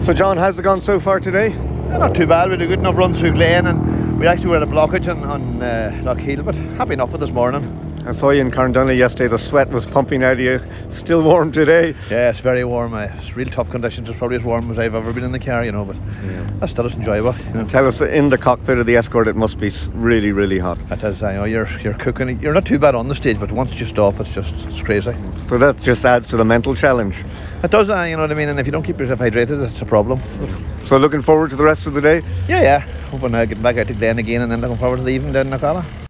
So John, how's it gone so far today? Not too bad. We had a good enough run through Glen, and we actually were at a blockage on Lockheed, but happy enough with this morning. I saw you in Carndonagh yesterday. The sweat was pumping out of you. Still warm today? Yeah, it's very warm. It's real tough conditions. It's probably as warm as I've ever been in the car, but that's still enjoyable. And tell us, in the cockpit of the Escort, it must be really, really hot. It is. You're cooking. You're not too bad on the stage, but once you stop, it's crazy. So that just adds to the mental challenge. It does, you know what I mean. And if you don't keep yourself hydrated, it's a problem. So looking forward to the rest of the day? Yeah. Hoping I get back out to Glen again, and then looking forward to the evening down in Knockalla.